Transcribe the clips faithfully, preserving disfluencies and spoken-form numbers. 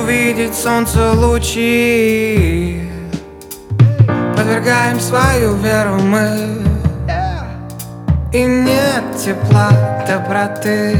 увидеть солнце лучи. Подвергаем свою веру мы, и нет тепла, доброты.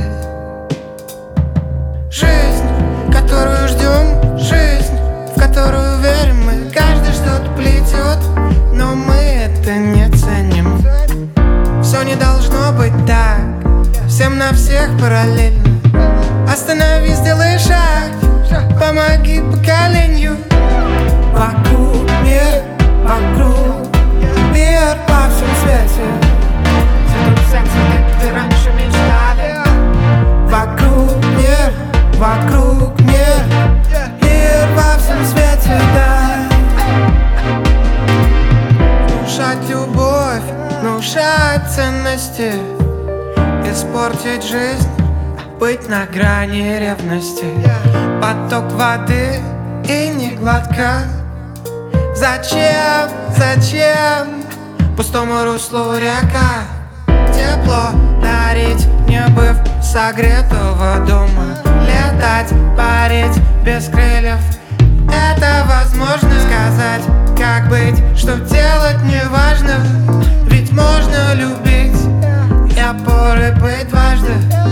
Жизнь, которую ждем, жизнь, в которую верим мы. Каждый что-то плетет, но мы это не ценим. Все не должно быть так, всем на всех параллельно. Останови, сделай шаг, помоги поколению. Вокруг мир, вокруг мир во всем свете. Ты раньше мечтали. Вокруг мир, вокруг мир, мир во всем свете, да. Внушать любовь, внушать ценности, испортить жизнь, быть на грани ревности. Поток воды и не глотка. Зачем, зачем пустому руслу река? Тепло дарить, не быв согретого дома. Летать, парить без крыльев, это возможно. Сказать, как быть, что делать не важно. Ведь можно любить и опорой быть дважды.